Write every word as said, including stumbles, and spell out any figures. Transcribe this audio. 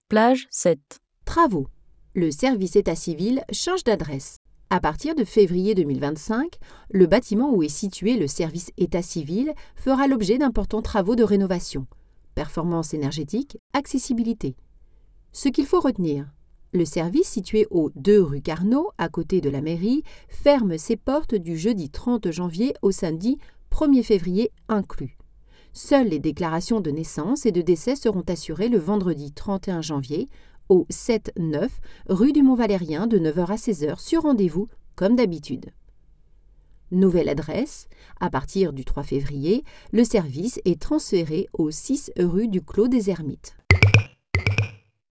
Plage sept. Travaux. Le service état civil change d'adresse. À partir de février deux mille vingt-cinq, le bâtiment où est situé le service état civil fera l'objet d'importants travaux de rénovation. Performance énergétique, accessibilité. Ce qu'il faut retenir. Le service situé au deux rue Carnot, à côté de la mairie, ferme ses portes du jeudi trente janvier au samedi premier février inclus. Seules les déclarations de naissance et de décès seront assurées le vendredi trente et un janvier au sept neuf rue du Mont-Valérien de neuf heures à seize heures sur rendez-vous comme d'habitude. Nouvelle adresse, à partir du trois février, le service est transféré au six rue du Clos des Ermites.